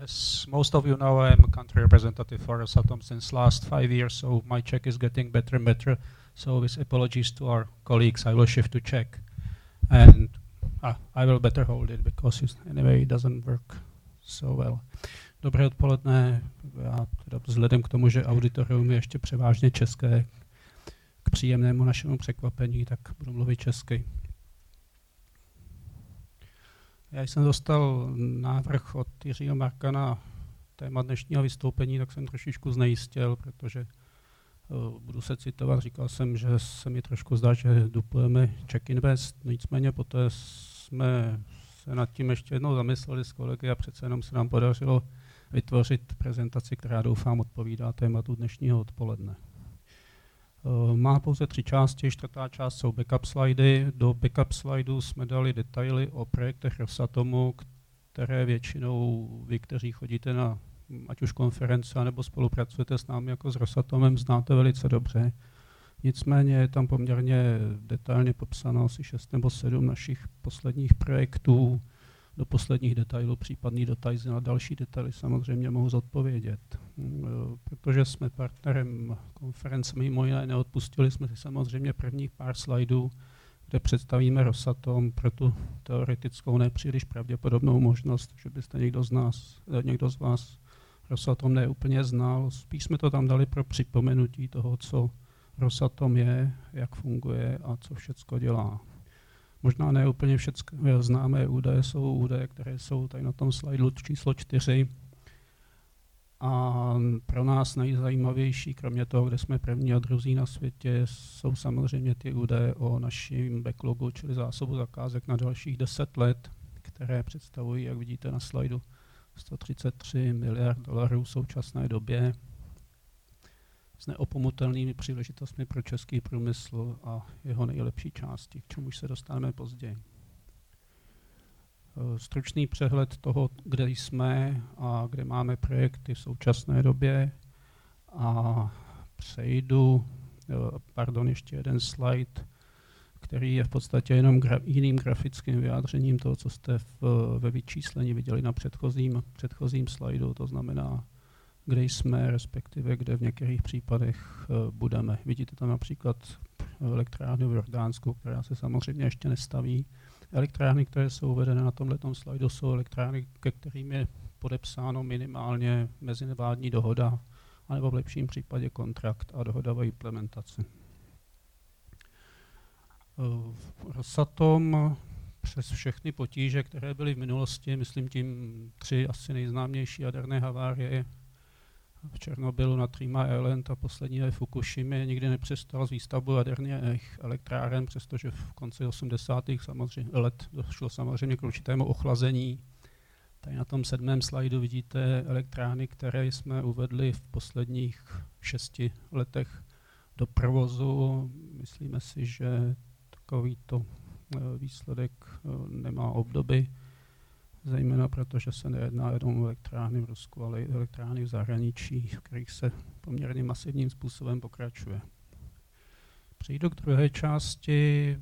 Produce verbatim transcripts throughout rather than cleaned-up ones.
As most of you know, I'm a country representative for Rosatom since last five years, so my Czech is getting better and better. So with apologies to our colleagues, I will shift to Czech. And uh, I will better hold it, because anyway it doesn't work so well. Dobré odpoledne. Já teda vzhledem k tomu, že auditorium je ještě převážně české, k příjemnému našemu překvapení, tak budu mluvit česky. Já jsem dostal návrh od Jiřího Marka na téma dnešního vystoupení, tak jsem trošičku znejistil, protože uh, budu se citovat, říkal jsem, že se mi trošku zdá, že duplujeme Czech Invest, nicméně poté jsme se nad tím ještě jednou zamysleli s kolegy a přece jenom se nám podařilo vytvořit prezentaci, která doufám odpovídá tématu dnešního odpoledne. Uh, má pouze tři části, čtvrtá část jsou backup slidy. Do backup slidů jsme dali detaily o projektech Rosatomu, které většinou vy, kteří chodíte na ať už konference, nebo spolupracujete s námi jako s Rosatomem, znáte velice dobře. Nicméně je tam poměrně detailně popsáno asi šest nebo sedm našich posledních projektů, do posledních detailů, případný dotazy na další detaily samozřejmě mohu zodpovědět. Protože jsme partnerem konference, mimo jiné neodpustili jsme si samozřejmě prvních pár slajdů, kde představíme Rosatom pro tu teoretickou nepříliš pravděpodobnou možnost, že byste někdo z nás, někdo z vás Rosatom neúplně znal. Spíš jsme to tam dali pro připomenutí toho, co Rosatom je, jak funguje a co všecko dělá. Možná ne úplně všechny známé údaje jsou údaje, které jsou tady na tom slajdu číslo čtyři. A pro nás nejzajímavější, kromě toho, kde jsme první a druzí na světě, jsou samozřejmě ty údaje o našem backlogu, čili zásobu zakázek na dalších deset let, které představují, jak vidíte na slajdu, sto třicet tři miliard dolarů v současné době s neopomutelnými příležitostmi pro český průmysl a jeho nejlepší části, k čemuž se dostaneme později. Stručný přehled toho, kde jsme a kde máme projekty v současné době. A přejdu, pardon, ještě jeden slide, který je v podstatě jenom gra, jiným grafickým vyjádřením toho, co jste v, ve vyčíslení viděli na předchozím, předchozím slajdu, to znamená, kde jsme, respektive kde v některých případech uh, budeme. Vidíte tam například elektrárnu v Jordánsku, která se samozřejmě ještě nestaví. Elektrárny, které jsou uvedené na tomto slajdu, jsou elektrárny, ke kterým je podepsáno minimálně mezinevládní dohoda, anebo v lepším případě kontrakt a dohoda o implementaci. Uh, Rosatom přes všechny potíže, které byly v minulosti, myslím tím tři asi nejznámější jaderné havárie, v Černobylu, na Three Mile Island a poslední je Fukušimě, nikdy nepřestal s výstavbou jaderných elektráren, přestože v konci osmdesátých samozřejmě, let došlo samozřejmě k určitému ochlazení. Tady na tom sedmém slajdu vidíte elektrárny, které jsme uvedli v posledních šesti letech do provozu. Myslíme si, že takovýto výsledek nemá obdoby, zejména protože se nejedná jenom o elektrárny v Rusku, ale i elektrárny v zahraničí, v kterých se poměrně masivním způsobem pokračuje. Přejdu k druhé části.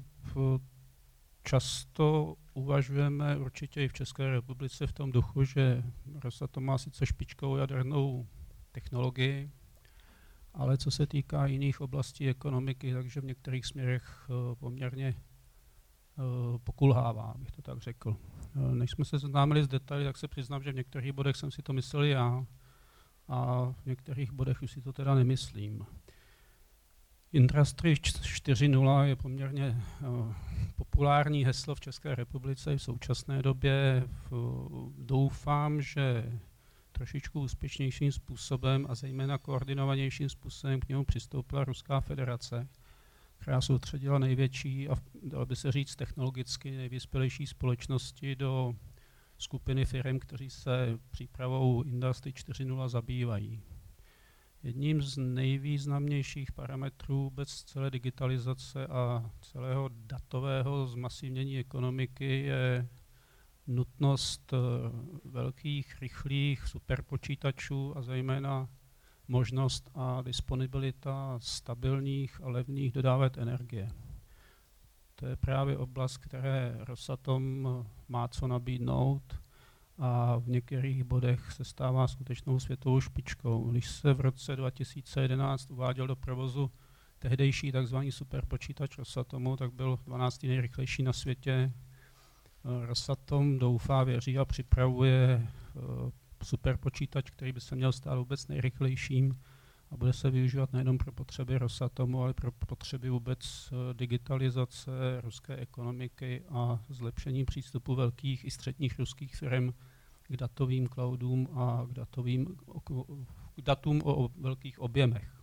Často uvažujeme určitě i v České republice v tom duchu, že Rosatom má sice špičkovou jadernou technologii, ale co se týká jiných oblastí ekonomiky, takže v některých směrech poměrně pokulhává, bych to tak řekl. Než jsme se seznámili s detaily, tak se přiznám, že v některých bodech jsem si to myslel já a v některých bodech už si to teda nemyslím. Industry čtyři tečka nula je poměrně uh, populární heslo v České republice v současné době. V, doufám, že trošičku úspěšnějším způsobem a zejména koordinovanějším způsobem k němu přistoupila Ruská federace, která soustředila největší a dalo by se říct technologicky nejvyspělejší společnosti do skupiny firm, kteří se přípravou Industry čtyři tečka nula zabývají. Jedním z nejvýznamnějších parametrů vůbec celé digitalizace a celého datového zmasivnění ekonomiky je nutnost velkých, rychlých superpočítačů a zejména možnost a disponibilita stabilních a levných dodávek energie. To je právě oblast, které Rosatom má co nabídnout a v některých bodech se stává skutečnou světovou špičkou. Když se v roce dva tisíce jedenáct uváděl do provozu tehdejší tzv. Superpočítač Rosatomu, tak byl dvanáctý nejrychlejší na světě. Rosatom doufá, věří a připravuje superpočítač, který by se měl stát vůbec nejrychlejším a bude se využívat nejenom pro potřeby Rosatomu, ale pro potřeby vůbec digitalizace ruské ekonomiky a zlepšení přístupu velkých i středních ruských firm k datovým cloudům a k, datovým, k datům o velkých objemech.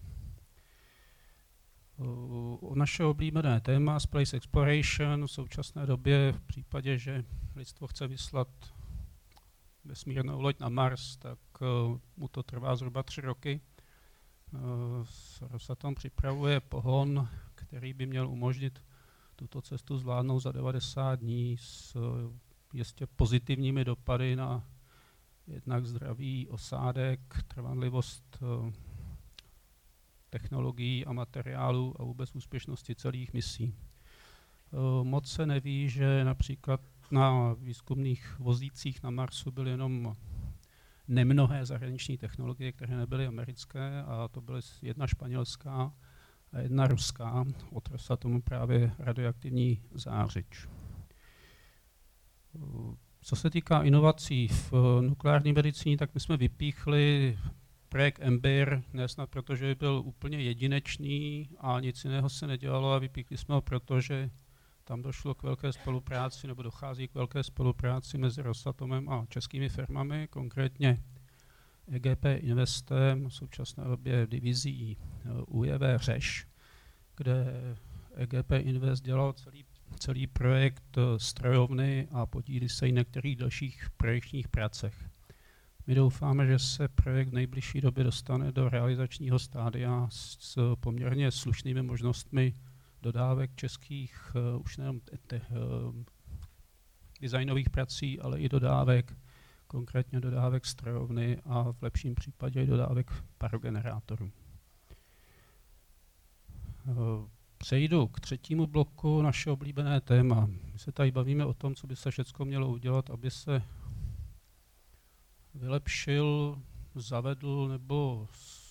O naše oblíbené téma Space Exploration v současné době v případě, že lidstvo chce vyslat vesmírnou loď na Mars, tak mu to trvá zhruba tři roky. Rosatom připravuje pohon, který by měl umožnit tuto cestu zvládnout za devadesát dní s jistě pozitivními dopady na jednak zdravý osádek, trvanlivost technologií a materiálů a vůbec úspěšnosti celých misí. Moc se neví, že například na výzkumných vozících na Marsu byly jenom nemnohé zahraniční technologie, které nebyly americké, a to byly jedna španělská a jedna ruská, od Rosatomu právě radioaktivní zářič. Co se týká inovací v nukleární medicíně, tak my jsme vypíchli projekt EMBIR, ne snad proto, že byl úplně jedinečný a nic jiného se nedělalo, a vypíchli jsme ho proto, že tam došlo k velké spolupráci, nebo dochází k velké spolupráci mezi Rosatomem a českými firmami, konkrétně E G P Investem, v současné době divizí U J V Řeš, kde E G P Invest dělal celý, celý projekt strojovny a podílí se i na některých dalších projekčních pracech. My doufáme, že se projekt v nejbližší době dostane do realizačního stádia s poměrně slušnými možnostmi dodávek českých uh, už nejen uh, designových prací, ale i dodávek, konkrétně dodávek strojovny a v lepším případě i dodávek parogenerátorů. Uh, přejdu k třetímu bloku, naše oblíbené téma. My se tady bavíme o tom, co by se všechno mělo udělat, aby se vylepšil, zavedl nebo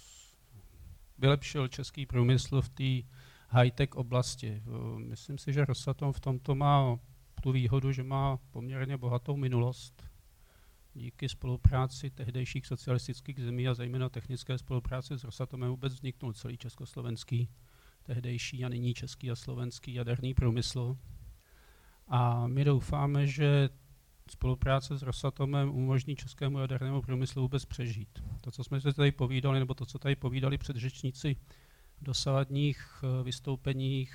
vylepšil český průmysl v té high-tech oblasti. Myslím si, že Rosatom v tomto má tu výhodu, že má poměrně bohatou minulost. Díky spolupráci tehdejších socialistických zemí a zejména technické spolupráci s Rosatomem vůbec vzniknul celý československý, tehdejší a nyní český a slovenský jaderný průmysl. A my doufáme, že spolupráce s Rosatomem umožní českému jadernému průmyslu vůbec přežít. To, co jsme se tady povídali, nebo to, co tady povídali předřečníci v dosavadních vystoupeních,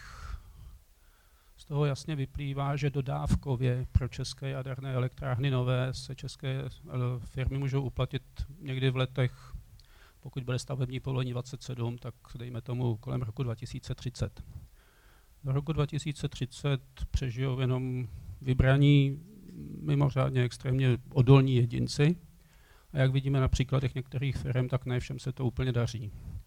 z toho jasně vyplývá, že dodávkově pro české jaderné elektrárny nové se české firmy můžou uplatit někdy v letech, pokud bude stavební povolení dvacet sedm, tak dejme tomu kolem roku dva tisíce třicet. Do roku dva tisíce třicet přežijou jenom vybraní mimořádně extrémně odolní jedinci. A jak vidíme na příkladech některých firm, tak ne všem se to úplně daří.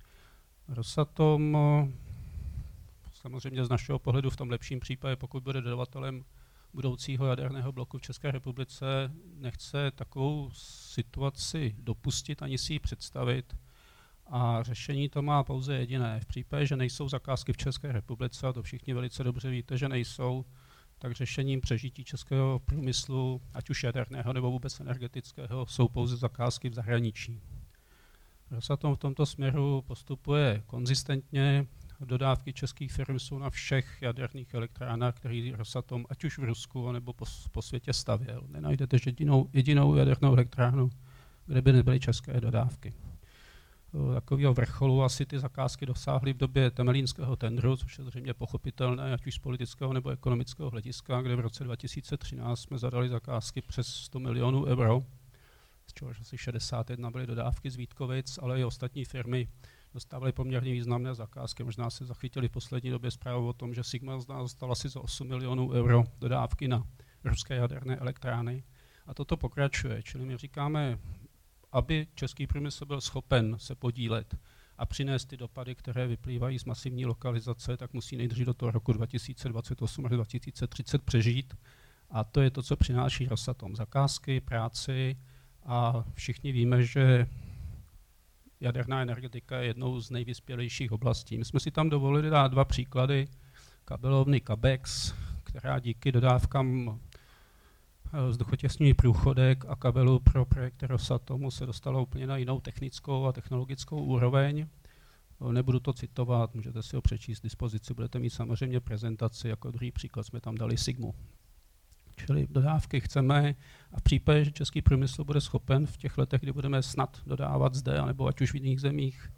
Rosatom samozřejmě z našeho pohledu v tom lepším případě, pokud bude dodavatelem budoucího jaderného bloku v České republice, nechce takovou situaci dopustit ani si ji představit. A řešení to má pouze jediné. V případě, že nejsou zakázky v České republice, a to všichni velice dobře víte, že nejsou, tak řešením přežití českého průmyslu, ať už jaderného nebo vůbec energetického, jsou pouze zakázky v zahraničí. Rosatom v tomto směru postupuje konzistentně. Dodávky českých firm jsou na všech jaderných elektrárnách, které Rosatom, ať už v Rusku, nebo po, po světě stavěl. Nenajdete jedinou, jedinou jadernou elektrárnu, kde by nebyly české dodávky. Takového vrcholu asi ty zakázky dosáhly v době temelínského tendru, což je zřejmě pochopitelné, ať už z politického nebo ekonomického hlediska, kde v roce dva tisíce třináct jsme zadali zakázky přes sto milionů euro, z čehož asi šedesát jedna byly dodávky z Vítkovic, ale i ostatní firmy dostávaly poměrně významné zakázky. Možná se zachytili v poslední době zprávu o tom, že Sigma z nás dostala asi za osm milionů euro dodávky na ruské jaderné elektrárny. A toto pokračuje, čili my říkáme, aby český průmysl byl schopen se podílet a přinést ty dopady, které vyplývají z masivní lokalizace, tak musí nejdřív do toho roku dva tisíce dvacet osm až dva tisíce třicet přežít A to je to, co přináší Rosatom. Zakázky, práci a všichni víme, že jaderná energetika je jednou z nejvyspělejších oblastí. My jsme si tam dovolili dát dva příklady. Kabelovny Cabex, která díky dodávkám vzduchotěsných průchodek a kabelu pro projekt Rosatomu se dostala úplně na jinou technickou a technologickou úroveň. Nebudu to citovat, můžete si ho přečíst k dispozici, budete mít samozřejmě prezentaci, jako druhý příklad jsme tam dali Sigmu. Čili dodávky chceme a v případě, že český průmysl bude schopen v těch letech, kdy budeme snad dodávat zde, anebo ať už v jiných zemích,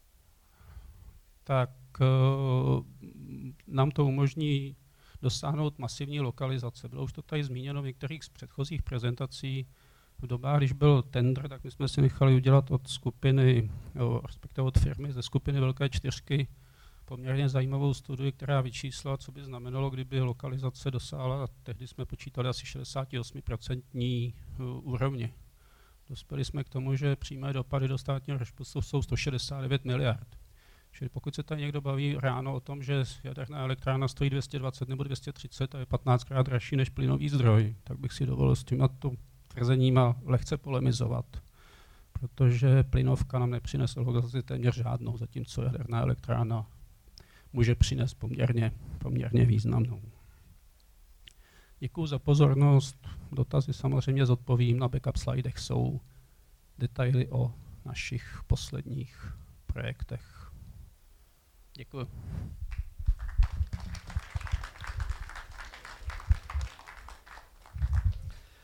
tak uh, nám to umožní dosáhnout masivní lokalizace. Bylo už to tady zmíněno v některých z předchozích prezentací. V dobách, když byl tender, tak my jsme si nechali udělat od skupiny, jo, respektive od firmy ze skupiny Velké čtyřky poměrně zajímavou studii, která vyčíslila, co by znamenalo, kdyby lokalizace dosáhla, tehdy jsme počítali asi šedesát osm procent úrovně. Dospěli jsme k tomu, že přímé dopady do státního rozpočtu jsou sto šedesát devět miliard. Čili pokud se tady někdo baví ráno o tom, že jaderná elektrárna stojí dvě stě dvacet nebo dvě stě třicet a je patnáctkrát dražší než plynový zdroj, tak bych si dovolil s tímhle tvrzeníma lehce polemizovat, protože plynovka nám nepřinese lokalizaci téměř žádnou, zatímco jaderná elektrárna může přinést poměrně, poměrně významnou. Děkuji za pozornost. Dotazy samozřejmě zodpovím. Na backup slidech jsou detaily o našich posledních projektech. Děkuji.